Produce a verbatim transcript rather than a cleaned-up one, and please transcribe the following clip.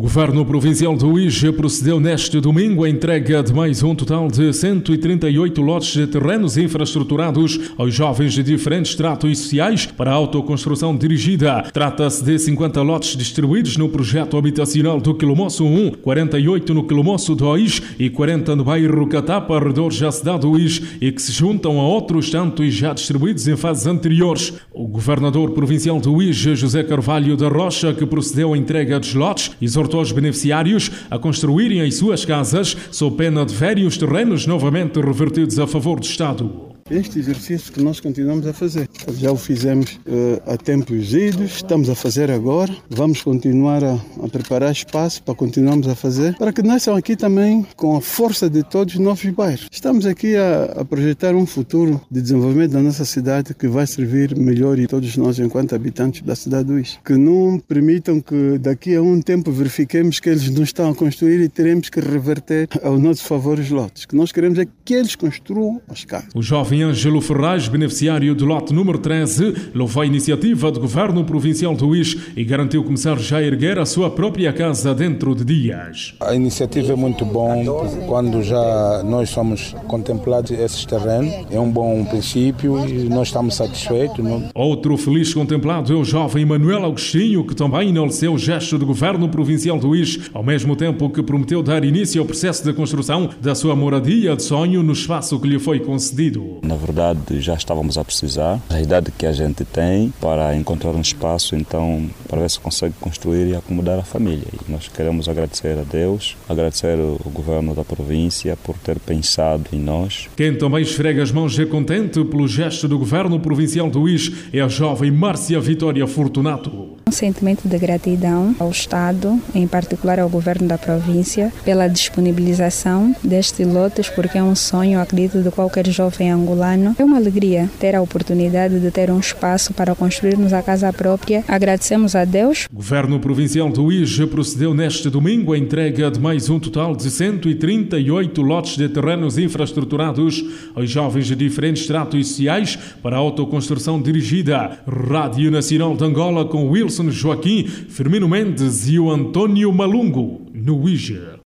Governo Provincial do Uíge procedeu neste domingo à entrega de mais um total de cento e trinta e oito lotes de terrenos infraestruturados aos jovens de diferentes estratos sociais para a autoconstrução dirigida. Trata-se de cinquenta lotes distribuídos no projeto habitacional do Quilomoço um, quarenta e oito no Quilomoço dois e quarenta no bairro Catapa, arredores da cidade do Uíge, e que se juntam a outros tantos já distribuídos em fases anteriores. O governador provincial do Uíge, José Carvalho da Rocha, que procedeu à entrega dos lotes, exortou os beneficiários a construírem as suas casas sob pena de vários terrenos novamente revertidos a favor do Estado. Este exercício que nós continuamos a fazer, já o fizemos uh, há tempos idos, estamos a fazer agora, vamos continuar a, a preparar espaço para continuarmos a fazer, para que nasçam aqui também com a força de todos os novos bairros. Estamos aqui a, a projetar um futuro de desenvolvimento da nossa cidade que vai servir melhor a todos nós enquanto habitantes da cidade do Uíge. Que não permitam que daqui a um tempo verifiquemos que eles não estão a construir e teremos que reverter ao nosso favor os lotes. O que nós queremos é que eles construam as casas. O jovem Ângelo Ferraz, beneficiário do lote número treze, louvou a iniciativa do Governo Provincial do Uíge e garantiu começar já a erguer a sua própria casa dentro de dias. A iniciativa é muito bom, quando já nós somos contemplados esses terrenos, é um bom princípio e nós estamos satisfeitos. Não? Outro feliz contemplado é o jovem Manuel Agostinho, que também enalteceu o gesto do Governo Provincial do Uíge, ao mesmo tempo que prometeu dar início ao processo de construção da sua moradia de sonho no espaço que lhe foi concedido. Na verdade, já estávamos a precisar da idade que a gente tem para encontrar um espaço, então, para ver se consegue construir e acomodar a família. E nós queremos agradecer a Deus, agradecer o governo da província por ter pensado em nós. Quem também esfrega as mãos é contente pelo gesto do Governo Provincial do Uíge é a jovem Márcia Vitória Fortunato. Um sentimento de gratidão ao Estado, em particular ao Governo da província, pela disponibilização destes lotes, porque é um sonho, acredito, de qualquer jovem angolano. É uma alegria ter a oportunidade de ter um espaço para construirmos a casa própria. Agradecemos a Deus. O Governo Provincial do Uíge procedeu neste domingo à entrega de mais um total de cento e trinta e oito lotes de terrenos infraestruturados aos jovens de diferentes estratos sociais para a autoconstrução dirigida. Rádio Nacional de Angola com Wilson Joaquim, Firmino Mendes e o Antônio Malungo, no Uíge.